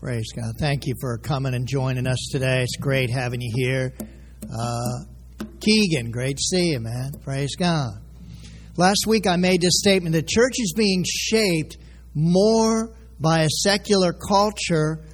Praise God. Thank you for coming and joining us today. It's great having you here. Keegan, great to see you, man. Praise God. Last week I made this statement. The church is being shaped more by a secular culture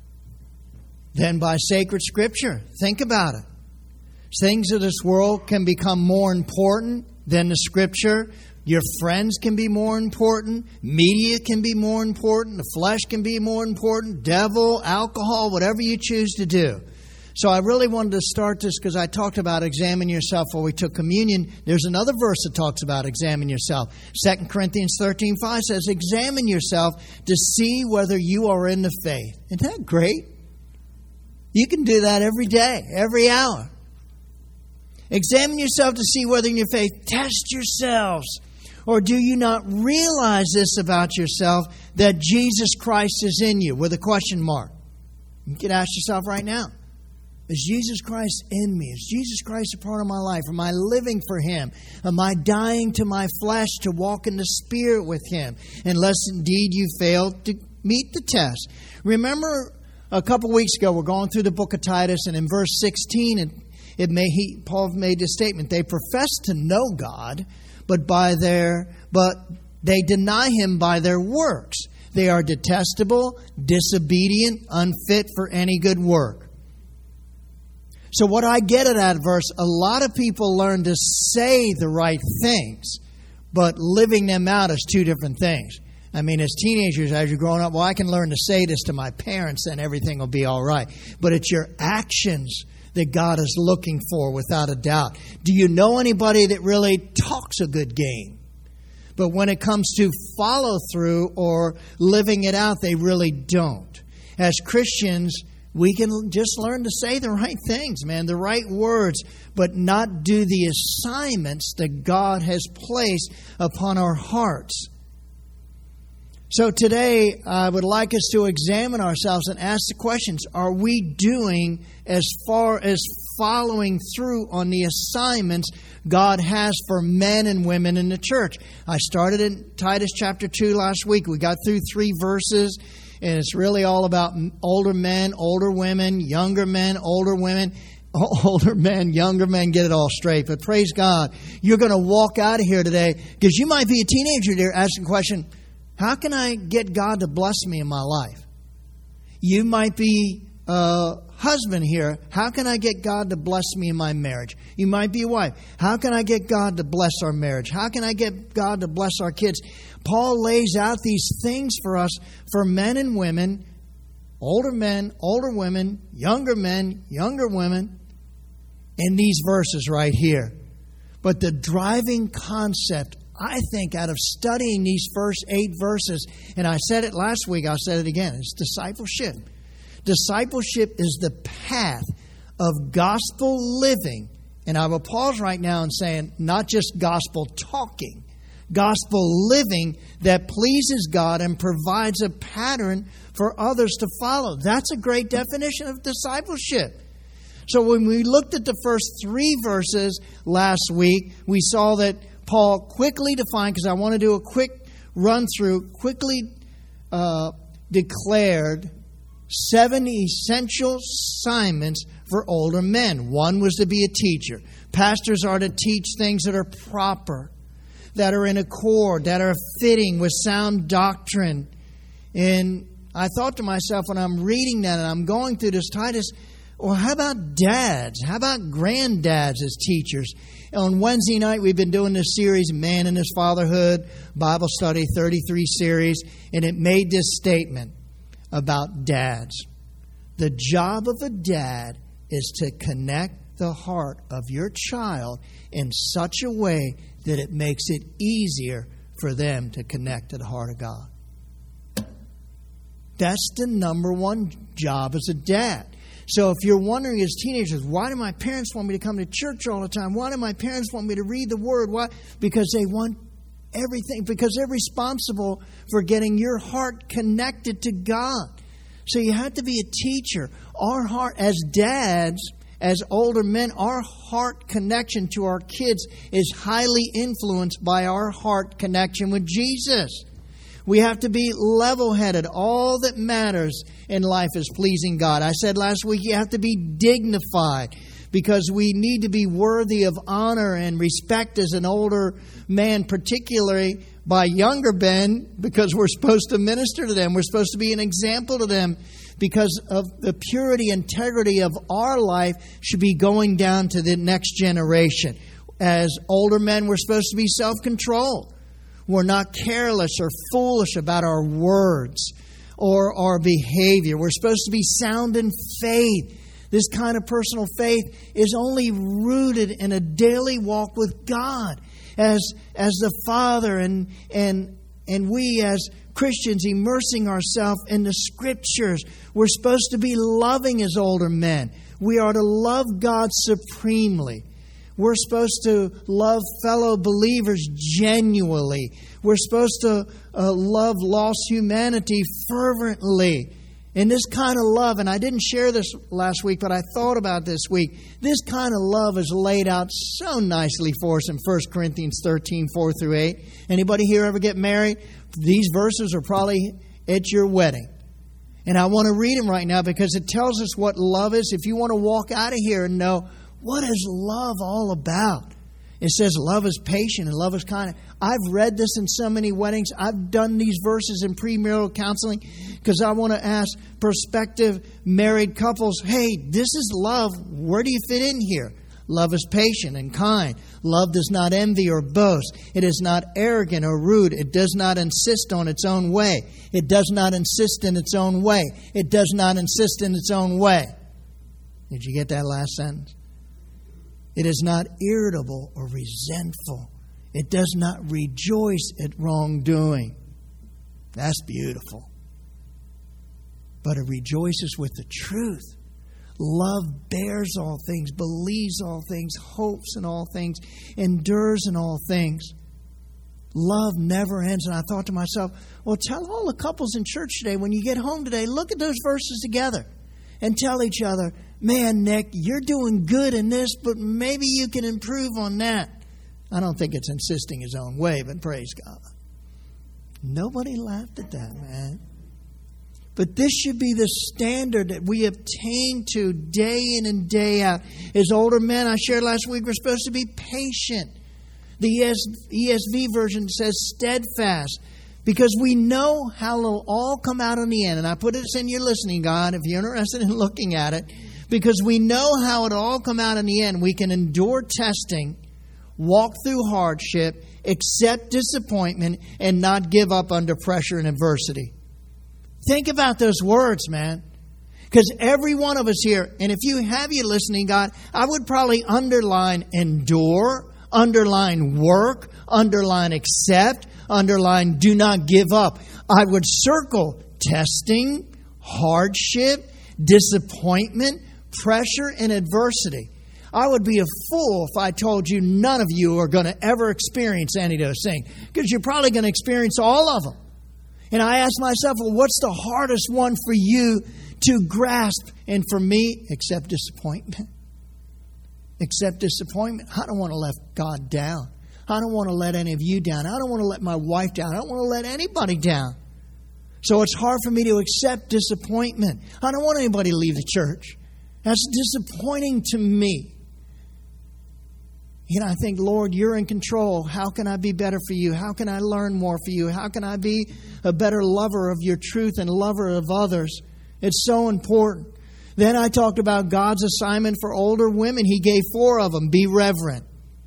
than by sacred Scripture. Think about it. Things of this world can become more important than the Scripture. Your friends can be more important. Media can be more important. The flesh can be more important. Devil, alcohol, whatever you choose to do. So I really wanted to start this because I talked about examine yourself while we took communion. There's another verse that talks about examine yourself. 2 Corinthians 13:5 says, examine yourself to see whether you are in the faith. Isn't that great? You can do that every day, every hour. Examine yourself to see whether in your faith. Test yourselves. Or do you not realize this about yourself, that Jesus Christ is in you? With a question mark. You can ask yourself right now. Is Jesus Christ in me? Is Jesus Christ a part of my life? Am I living for Him? Am I dying to my flesh to walk in the Spirit with Him? Unless indeed you fail to meet the test. Remember a couple weeks ago, we're going through the book of Titus, and in verse 16, Paul made this statement. They profess to know God, but they deny Him by their works. They are detestable, disobedient, unfit for any good work. So what I get at that verse, a lot of people learn to say the right things, but living them out is two different things. I mean, as teenagers, as you're growing up, well, I can learn to say this to my parents and everything will be all right. But it's your actions that God is looking for, without a doubt. Do you know anybody that really talks a good game? But when it comes to follow through or living it out, they really don't. As Christians, we can just learn to say the right things, man, the right words, but not do the assignments that God has placed upon our hearts. So today, I would like us to examine ourselves and ask the questions, are we doing as far as following through on the assignments God has for men and women in the church? I started in Titus chapter 2 last week. We got through 3 verses, and it's really all about older men, older women, younger men, older women. Older men, younger men, get it all straight. But praise God, you're going to walk out of here today because you might be a teenager there asking the question, how can I get God to bless me in my life? You might be a husband here. How can I get God to bless me in my marriage? You might be a wife. How can I get God to bless our marriage? How can I get God to bless our kids? Paul lays out these things for us, for men and women, older men, older women, younger women, in these verses right here. But the driving concept, I think, out of studying these first 8 verses, and I said it last week, I'll say it again, it's discipleship. Discipleship is the path of gospel living. And I will pause right now and saying, not just gospel talking, gospel living that pleases God and provides a pattern for others to follow. That's a great definition of discipleship. So when we looked at the first 3 verses last week, we saw that Paul quickly defined, because I want to do a quick run through, quickly declared 7 essential assignments for older men. 1 was to be a teacher. Pastors are to teach things that are proper, that are in accord, that are fitting with sound doctrine. And I thought to myself when I'm reading that and I'm going through this Titus, well, how about dads? How about granddads as teachers? On Wednesday night, we've been doing this series, Man and His Fatherhood, Bible Study 33 series, and it made this statement about dads. The job of a dad is to connect the heart of your child in such a way that it makes it easier for them to connect to the heart of God. That's the number one job as a dad. So if you're wondering as teenagers, why do my parents want me to come to church all the time? Why do my parents want me to read the Word? Why? Because they want everything. Because they're responsible for getting your heart connected to God. So you have to be a teacher. Our heart, as dads, as older men, our heart connection to our kids is highly influenced by our heart connection with Jesus. We have to be level-headed. All that matters in life is pleasing God. I said last week you have to be dignified because we need to be worthy of honor and respect as an older man, particularly by younger men, because we're supposed to minister to them. We're supposed to be an example to them because of the purity, integrity of our life should be going down to the next generation. As older men, we're supposed to be self-controlled. We're not careless or foolish about our words or our behavior. We're supposed to be sound in faith. This kind of personal faith is only rooted in a daily walk with God. As the Father and we as Christians immersing ourselves in the Scriptures, we're supposed to be loving as older men. We are to love God supremely. We're supposed to love fellow believers genuinely. We're supposed to love lost humanity fervently. And this kind of love, and I didn't share this last week, but I thought about this week. This kind of love is laid out so nicely for us in 1 Corinthians 13, 4 through 8. Anybody here ever get married? These verses are probably at your wedding. And I want to read them right now because it tells us what love is. If you want to walk out of here and know, what is love all about? It says love is patient and love is kind. I've read this in so many weddings. I've done these verses in premarital counseling because I want to ask prospective married couples, hey, this is love. Where do you fit in here? Love is patient and kind. Love does not envy or boast. It is not arrogant or rude. It does not insist on its own way. It does not insist in its own way. It does not insist in its own way. Did you get that last sentence? It is not irritable or resentful. It does not rejoice at wrongdoing. That's beautiful. But it rejoices with the truth. Love bears all things, believes all things, hopes in all things, endures in all things. Love never ends. And I thought to myself, well, tell all the couples in church today, when you get home today, look at those verses together and tell each other, man, Nick, you're doing good in this, but maybe you can improve on that. I don't think it's insisting his own way, but praise God. Nobody laughed at that, man. But this should be the standard that we obtain to day in and day out. As older men, I shared last week, we're supposed to be patient. The ESV version says steadfast. Because we know how it'll all come out in the end. And I put this in your listening guide if you're interested in looking at it. Because we know how it'll all come out in the end. We can endure testing, walk through hardship, accept disappointment, and not give up under pressure and adversity. Think about those words, man. Because every one of us here, and if you have your listening guide, I would probably underline endure, underline work, underline accept, underline do not give up. I would circle testing, hardship, disappointment, pressure, and adversity. I would be a fool if I told you none of you are going to ever experience any of those things, because you're probably going to experience all of them. And I asked myself, well, what's the hardest one for you to grasp? And for me, accept disappointment. Accept disappointment. I don't want to let God down. I don't want to let any of you down. I don't want to let my wife down. I don't want to let anybody down. So it's hard for me to accept disappointment. I don't want anybody to leave the church. That's disappointing to me. You know, I think, Lord, you're in control. How can I be better for you? How can I learn more for you? How can I be a better lover of your truth and lover of others? It's so important. Then I talked about God's assignment for older women. He gave 4 of them. Be reverent.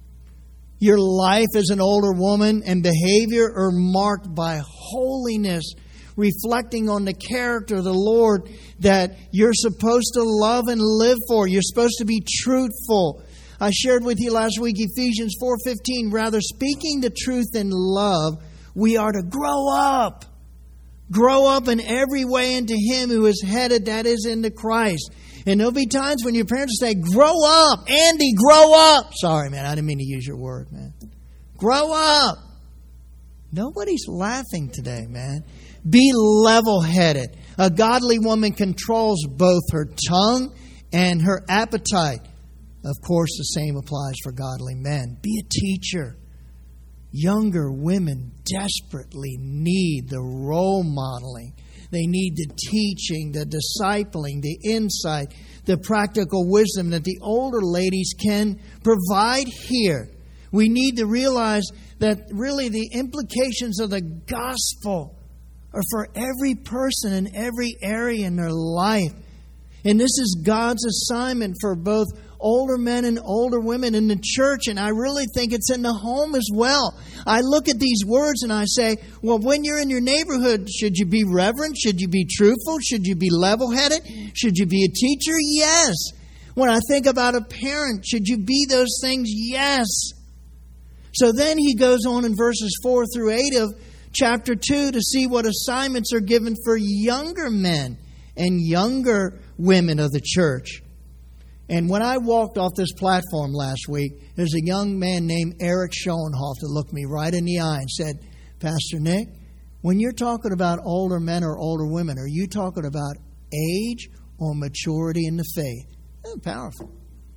Your life as an older woman and behavior are marked by holiness, reflecting on the character of the Lord that you're supposed to love and live for. You're supposed to be truthful. I shared with you last week Ephesians 4:15. Rather, speaking the truth in love, we are to grow up. Grow up in every way into Him who is headed, that is, into Christ. And there'll be times when your parents say, grow up. Andy, grow up. Sorry, man, I didn't mean to use your word, man. Grow up. Nobody's laughing today, man. Be level-headed. A godly woman controls both her tongue and her appetite. Of course, the same applies for godly men. Be a teacher. Younger women desperately need the role modeling. They need the teaching, the discipling, the insight, the practical wisdom that the older ladies can provide here. We need to realize that really the implications of the gospel are for every person in every area in their life. And this is God's assignment for both older men and older women in the church, and I really think it's in the home as well. I look at these words and I say, well, when you're in your neighborhood, should you be reverent? Should you be truthful? Should you be level-headed? Should you be a teacher? Yes. When I think about a parent, should you be those things? Yes. So then he goes on in verses 4 through 8 of chapter 2 to see what assignments are given for younger men and younger women of the church. And when I walked off this platform last week, there's a young man named Eric Schoenhoff that looked me right in the eye and said, Pastor Nick, when you're talking about older men or older women, are you talking about age or maturity in the faith? That's powerful.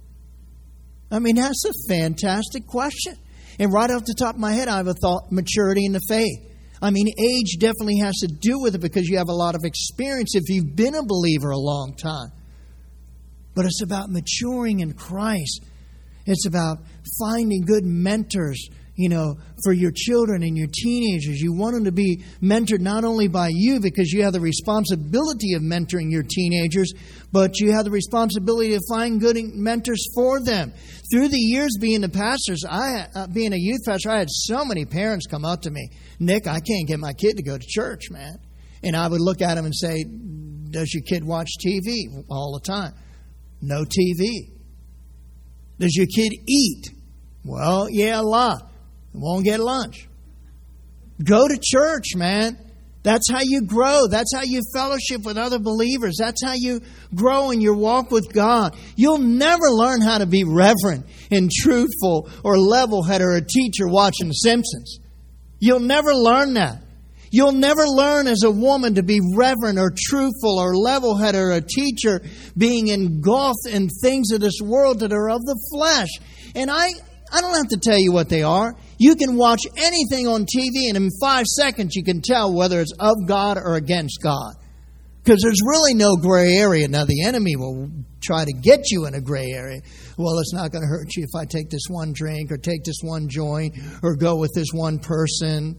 I mean, that's a fantastic question. And right off the top of my head, I have thought maturity in the faith. I mean, age definitely has to do with it because you have a lot of experience if you've been a believer a long time. But it's about maturing in Christ. It's about finding good mentors, for your children and your teenagers. You want them to be mentored not only by you because you have the responsibility of mentoring your teenagers, but you have the responsibility to find good mentors for them. Through the years being a youth pastor, I had so many parents come up to me, Nick, I can't get my kid to go to church, man. And I would look at them and say, does your kid watch TV all the time? No TV. Does your kid eat? Well, yeah, a lot. Won't get lunch. Go to church, man. That's how you grow. That's how you fellowship with other believers. That's how you grow in your walk with God. You'll never learn how to be reverent and truthful or level-headed or a teacher watching The Simpsons. You'll never learn that. You'll never learn as a woman to be reverent or truthful or level-headed or a teacher being engulfed in things of this world that are of the flesh. And I don't have to tell you what they are. You can watch anything on TV and in 5 seconds you can tell whether it's of God or against God. Because there's really no gray area. Now the enemy will try to get you in a gray area. Well, it's not going to hurt you if I take this one drink or take this one joint or go with this one person.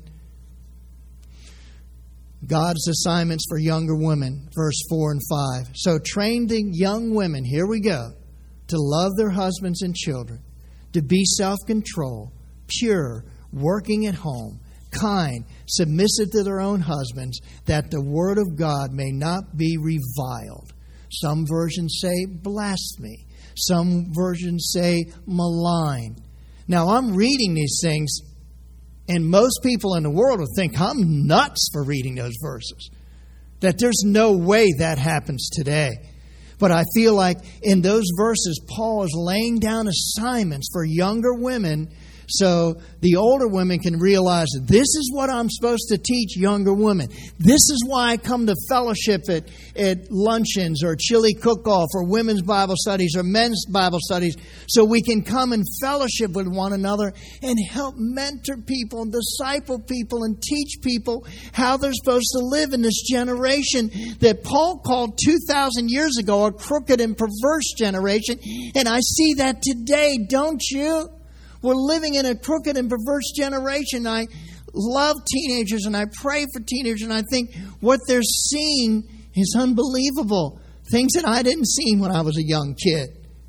God's assignments for younger women, verse 4 and 5. So train the young women, here we go, to love their husbands and children, to be self-controlled, pure, working at home, kind, submissive to their own husbands, that the word of God may not be reviled. Some versions say blasphemy. Some versions say malign. Now, I'm reading these things, and most people in the world will think I'm nuts for reading those verses. That there's no way that happens today. But I feel like in those verses, Paul is laying down assignments for younger women so the older women can realize that this is what I'm supposed to teach younger women. This is why I come to fellowship at luncheons or chili cook-off or women's Bible studies or men's Bible studies, so we can come and fellowship with one another and help mentor people and disciple people and teach people how they're supposed to live in this generation that Paul called 2,000 years ago a crooked and perverse generation. And I see that today, don't you? We're living in a crooked and perverse generation. I love teenagers and I pray for teenagers, and I think what they're seeing is unbelievable. Things that I didn't see when I was a young kid.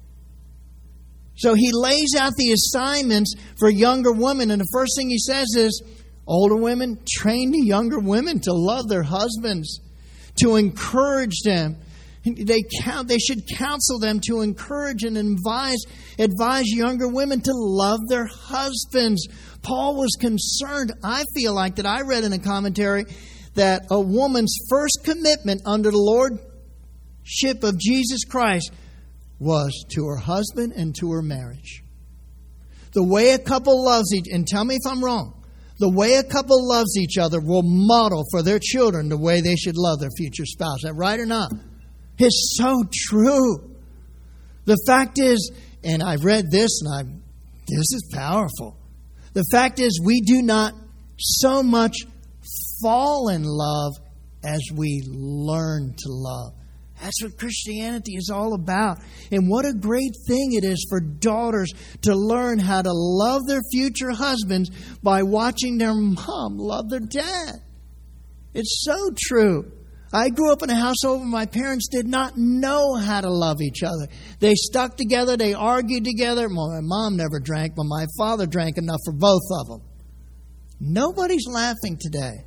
So he lays out the assignments for younger women, and the first thing he says is, older women, train the younger women to love their husbands, to encourage them. They should counsel them to encourage and advise younger women to love their husbands. Paul was concerned, I feel like, that I read in a commentary, that a woman's first commitment under the lordship of Jesus Christ was to her husband and to her marriage. The way a couple loves and tell me if I'm wrong, the way a couple loves each other will model for their children the way they should love their future spouse. Is that right or not? It's so true. The fact is, and I've read this, this is powerful. The fact is, we do not so much fall in love as we learn to love. That's what Christianity is all about. And what a great thing it is for daughters to learn how to love their future husbands by watching their mom love their dad. It's so true. I grew up in a household where my parents did not know how to love each other. They stuck together. They argued together. Well, my mom never drank, but my father drank enough for both of them. Nobody's laughing today.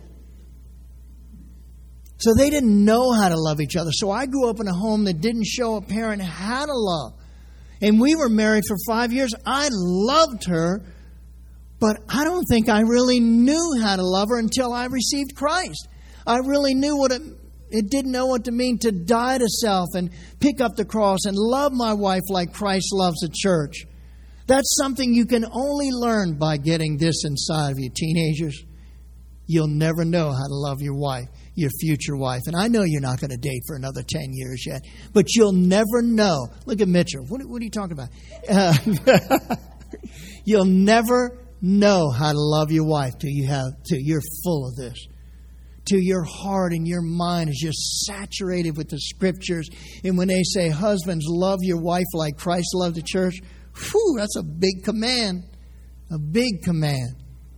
So they didn't know how to love each other. So I grew up in a home that didn't show a parent how to love. And we were married for 5 years. I loved her, but I don't think I really knew how to love her until I received Christ. I really knew what it didn't know what to mean to die to self and pick up the cross and love my wife like Christ loves the church. That's something you can only learn by getting this inside of you, teenagers. You'll never know how to love your wife, your future wife. And I know you're not going to date for another 10 years yet, but you'll never know. Look at Mitchell. What are you talking about? You'll never know how to love your wife till you're full of this. Till your heart and your mind is just saturated with the Scriptures. And when they say, husbands, love your wife like Christ loved the church, that's a big command. A big command.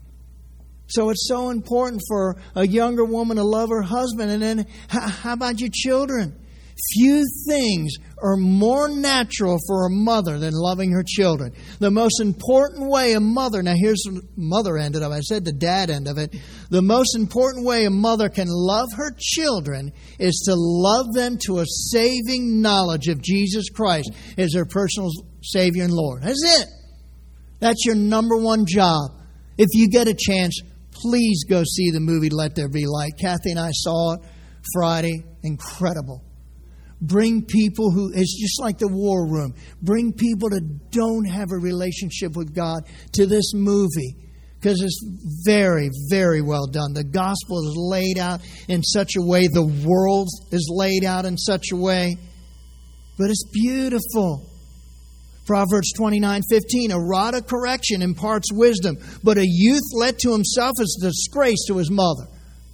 So it's so important for a younger woman to love her husband. And then how about your children? Few things are more natural for a mother than loving her children. The most important way a mother, now here's the mother end of it, I said the dad end of it. The most important way a mother can love her children is to love them to a saving knowledge of Jesus Christ as their personal Savior and Lord. That's it. That's your number one job. If you get a chance, please go see the movie Let There Be Light. Kathy and I saw it Friday. Incredible. Bring people it's just like the war room. Bring people that don't have a relationship with God to this movie because it's very, very well done. The gospel is laid out in such a way. The world is laid out in such a way. But it's beautiful. Proverbs 29:15, a rod of correction imparts wisdom, but a youth led to himself is a disgrace to his mother.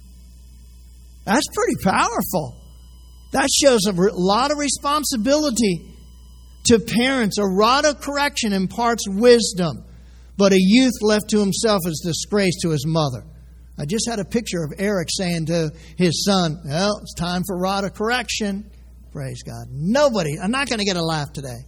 That's pretty powerful. That shows a lot of responsibility to parents. A rod of correction imparts wisdom, but a youth left to himself is disgrace to his mother. I just had a picture of Eric saying to his son, well, it's time for rod of correction. Praise God. I'm not going to get a laugh today.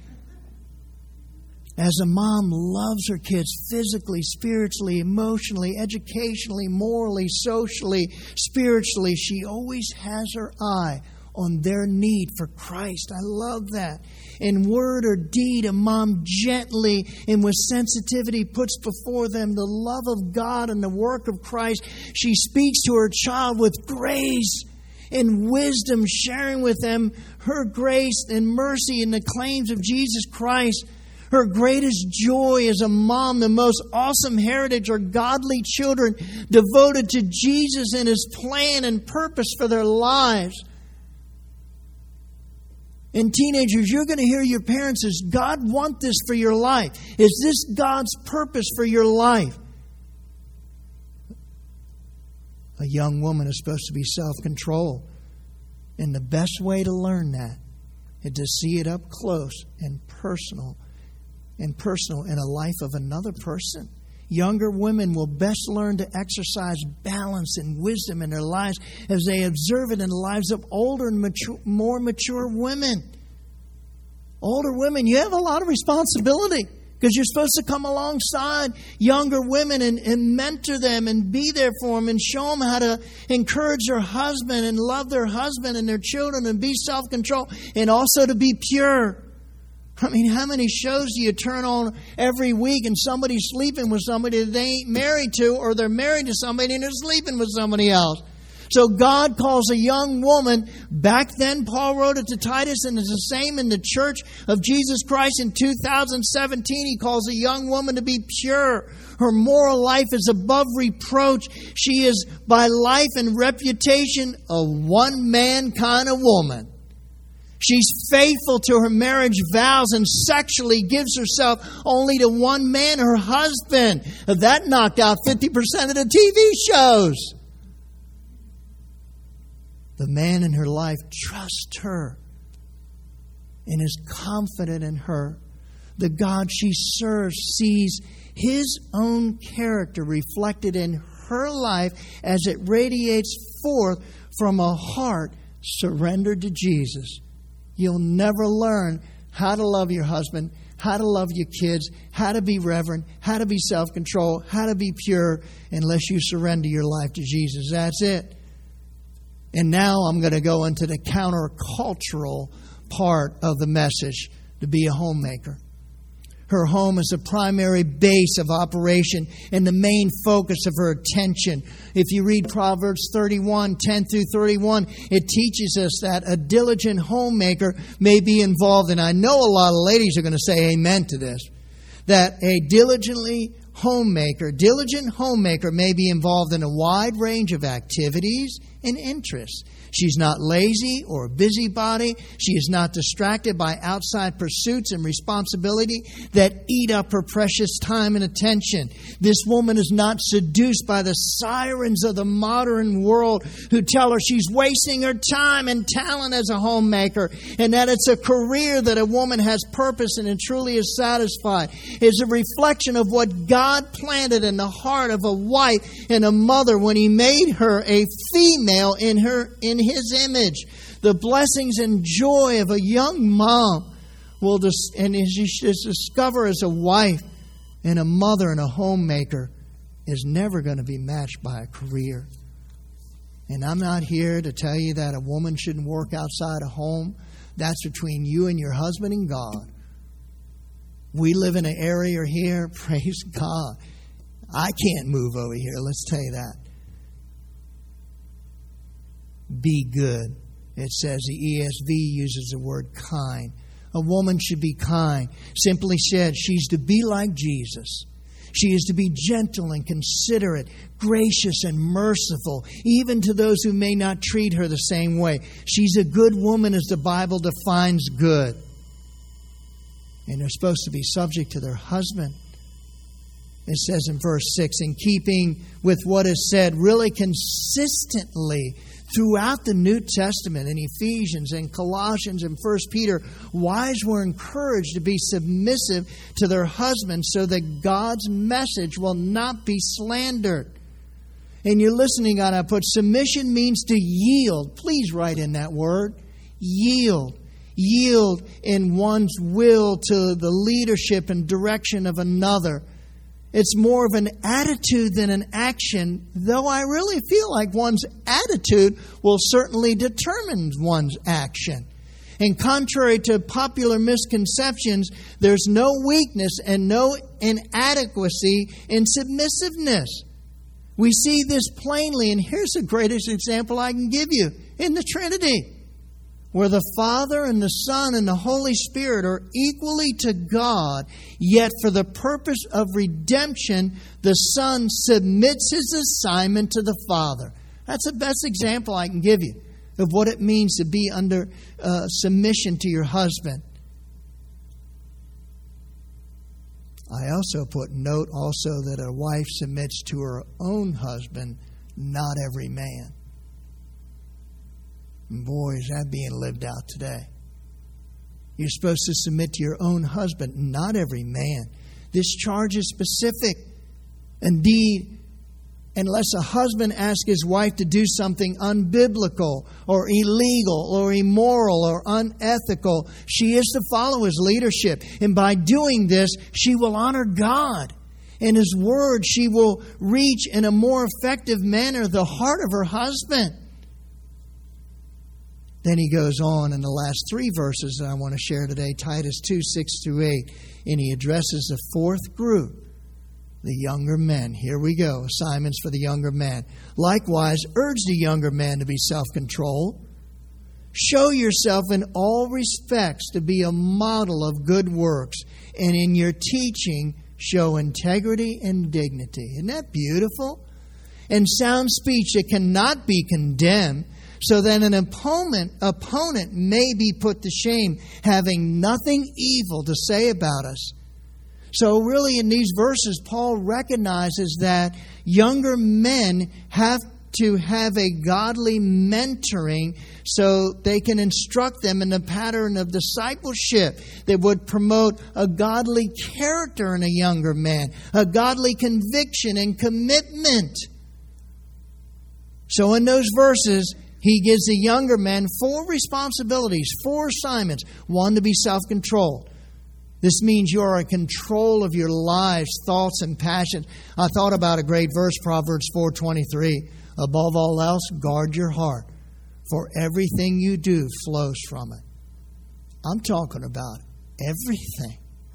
As a mom loves her kids physically, spiritually, emotionally, educationally, morally, socially, spiritually, she always has her eye on their need for Christ. I love that. In word or deed, a mom gently and with sensitivity puts before them the love of God and the work of Christ. She speaks to her child with grace and wisdom, sharing with them her grace and mercy and the claims of Jesus Christ. Her greatest joy as a mom, the most awesome heritage are godly children devoted to Jesus and His plan and purpose for their lives. And teenagers, you're going to hear your parents say, God want this for your life? Is this God's purpose for your life? A young woman is supposed to be self-controlled. And the best way to learn that is to see it up close and personal in a life of another person. Younger women will best learn to exercise balance and wisdom in their lives as they observe it in the lives of older and more mature women. Older women, you have a lot of responsibility because you're supposed to come alongside younger women and mentor them and be there for them and show them how to encourage their husband and love their husband and their children and be self-controlled and also to be pure. I mean, how many shows do you turn on every week and somebody's sleeping with somebody that they ain't married to, or they're married to somebody and they're sleeping with somebody else? So God calls a young woman, back then Paul wrote it to Titus, and it's the same in the church of Jesus Christ in 2017. He calls a young woman to be pure. Her moral life is above reproach. She is by life and reputation a one-man kind of woman. She's faithful to her marriage vows and sexually gives herself only to one man, her husband. That knocked out 50% of the TV shows. The man in her life trusts her and is confident in her. The God she serves sees His own character reflected in her life as it radiates forth from a heart surrendered to Jesus. You'll never learn how to love your husband, how to love your kids, how to be reverent, how to be self-controlled, how to be pure, unless you surrender your life to Jesus. That's it. And now I'm going to go into the countercultural part of the message, to be a homemaker. Her home is the primary base of operation and the main focus of her attention. If you read Proverbs 31, 10 through 31, it teaches us that a diligent homemaker may be involved, and I know a lot of ladies are going to say amen to this, that a diligent homemaker may be involved in a wide range of activities and interests. She's not lazy or a busybody. She is not distracted by outside pursuits and responsibility that eat up her precious time and attention. This woman is not seduced by the sirens of the modern world who tell her she's wasting her time and talent as a homemaker, and that it's a career that a woman has purpose in and truly is satisfied. It's a reflection of what God planted in the heart of a wife and a mother when He made her a female in His image. The blessings and joy of a young mom and she should discover as a wife and a mother and a homemaker is never going to be matched by a career. And I'm not here to tell you that a woman shouldn't work outside a home. That's between you and your husband and God. We live in an area here, praise God. I can't move over here, let's tell you that. Be good. It says, the ESV uses the word kind. A woman should be kind. Simply said, she's to be like Jesus. She is to be gentle and considerate, gracious and merciful, even to those who may not treat her the same way. She's a good woman as the Bible defines good. And they're supposed to be subject to their husband. It says in verse 6, in keeping with what is said really consistently throughout the New Testament, in Ephesians and Colossians and 1 Peter, wives were encouraged to be submissive to their husbands so that God's message will not be slandered. And you're listening, God, I put submission means to yield. Please write in that word, yield. Yield in one's will to the leadership and direction of another. It's more of an attitude than an action, though I really feel like one's attitude will certainly determine one's action. And contrary to popular misconceptions, there's no weakness and no inadequacy in submissiveness. We see this plainly, and here's the greatest example I can give you, in the Trinity, where the Father and the Son and the Holy Spirit are equally to God, yet for the purpose of redemption, the Son submits His assignment to the Father. That's the best example I can give you of what it means to be under submission to your husband. I also put note also that a wife submits to her own husband, not every man. And boy, is that being lived out today. You're supposed to submit to your own husband, not every man. This charge is specific. Indeed, unless a husband asks his wife to do something unbiblical or illegal or immoral or unethical, she is to follow his leadership. And by doing this, she will honor God. In His Word, she will reach in a more effective manner the heart of her husband. Then he goes on in the last three verses that I want to share today, Titus 2, 6 through 8, and he addresses the fourth group, the younger men. Here we go, assignments for the younger men. Likewise, urge the younger men to be self-controlled. Show yourself in all respects to be a model of good works, and in your teaching show integrity and dignity. Isn't that beautiful? And sound speech that cannot be condemned, so that an opponent may be put to shame, having nothing evil to say about us. So really in these verses, Paul recognizes that younger men have to have a godly mentoring so they can instruct them in the pattern of discipleship that would promote a godly character in a younger man, a godly conviction and commitment. So in those verses, he gives the younger men 4 responsibilities, 4 assignments. 1, to be self-controlled. This means you are in control of your lives, thoughts, and passions. I thought about a great verse, Proverbs 4:23. Above all else, guard your heart, for everything you do flows from it. I'm talking about everything.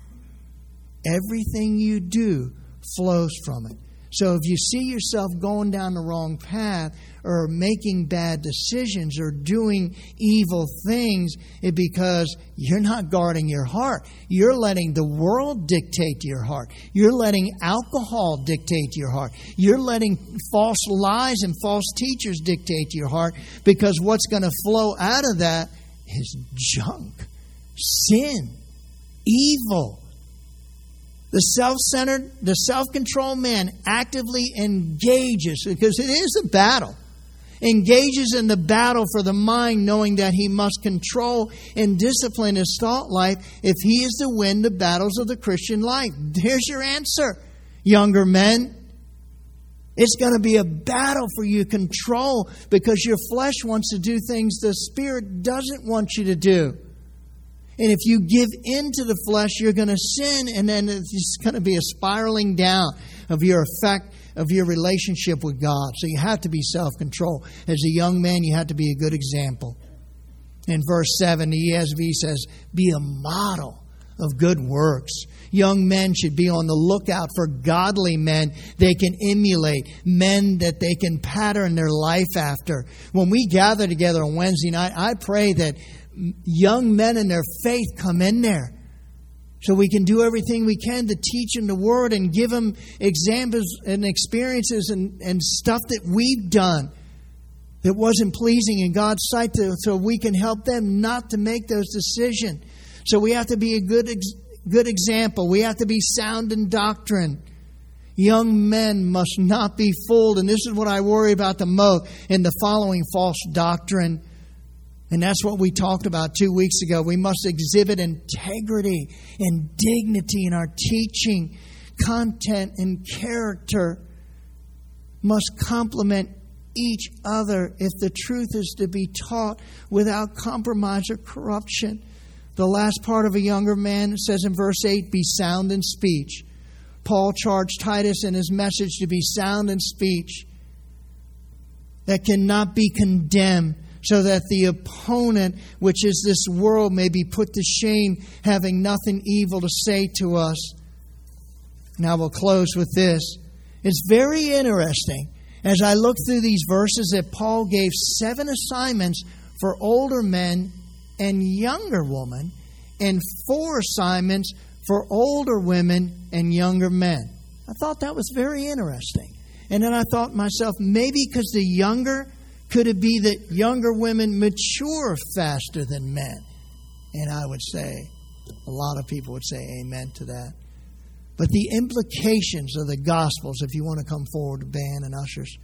Everything you do flows from it. So if you see yourself going down the wrong path or making bad decisions or doing evil things, it's because you're not guarding your heart. You're letting the world dictate to your heart. You're letting alcohol dictate to your heart. You're letting false lies and false teachers dictate to your heart, because what's going to flow out of that is junk, sin, evil. The self-centered, the self-controlled man actively engages, because it is a battle, engages in the battle for the mind, knowing that he must control and discipline his thought life if he is to win the battles of the Christian life. There's your answer, younger men. It's going to be a battle for you to control, because your flesh wants to do things the Spirit doesn't want you to do. And if you give in to the flesh, you're going to sin, and then it's going to be a spiraling down of your effect of your relationship with God. So you have to be self-controlled. As a young man, you have to be a good example. In verse 7, the ESV says, be a model of good works. Young men should be on the lookout for godly men they can emulate, men that they can pattern their life after. When we gather together on Wednesday night, I pray that young men in their faith come in there so we can do everything we can to teach them the Word and give them examples and experiences and stuff that we've done that wasn't pleasing in God's sight, so we can help them not to make those decisions. So we have to be a good example. We have to be sound in doctrine. Young men must not be fooled, and this is what I worry about the most, in the following false doctrine. And that's what we talked about 2 weeks ago. We must exhibit integrity and dignity in our teaching. Content and character must complement each other if the truth is to be taught without compromise or corruption. The last part of a younger man says in verse 8, be sound in speech. Paul charged Titus in his message to be sound in speech that cannot be condemned, so that the opponent, which is this world, may be put to shame, having nothing evil to say to us. Now we'll close with this. It's very interesting, as I look through these verses, that Paul gave 7 assignments for older men and younger women, and 4 assignments for older women and younger men. I thought that was very interesting. And then I thought to myself, maybe because the younger, could it be that younger women mature faster than men? And I would say, a lot of people would say amen to that. But the implications of the Gospels, if you want to come forward to band and ushers,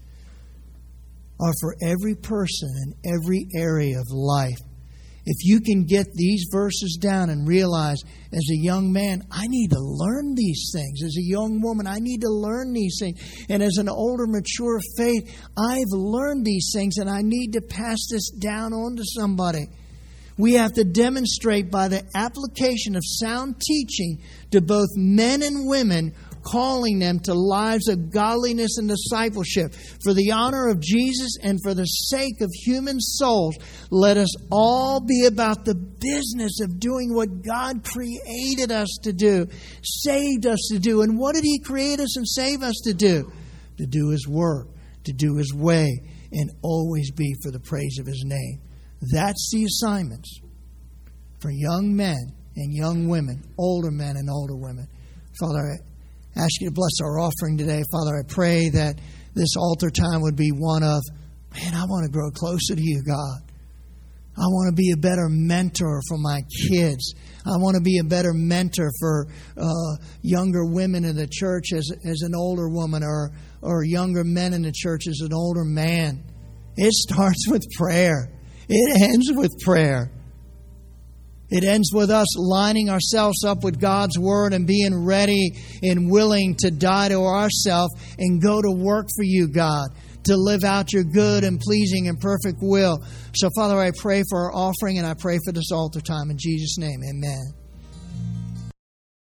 are for every person in every area of life. If you can get these verses down and realize, as a young man, I need to learn these things. As a young woman, I need to learn these things. And as an older, mature faith, I've learned these things, and I need to pass this down on to somebody. We have to demonstrate by the application of sound teaching to both men and women, calling them to lives of godliness and discipleship. For the honor of Jesus and for the sake of human souls, let us all be about the business of doing what God created us to do, saved us to do. And what did He create us and save us to do? To do His work, to do His way, and always be for the praise of His name. That's the assignments for young men and young women, older men and older women. Father, I ask you to bless our offering today. Father, I pray that this altar time would be one of Man, I want to grow closer to you, God. I want to be a better mentor for my kids. I want to be a better mentor for younger women in the church as an older woman, or younger men in the church as an older man. It starts with prayer. It ends with prayer. It ends with us lining ourselves up with God's Word and being ready and willing to die to ourselves and go to work for you, God, to live out your good and pleasing and perfect will. So, Father, I pray for our offering and I pray for this altar time. In Jesus' name, amen.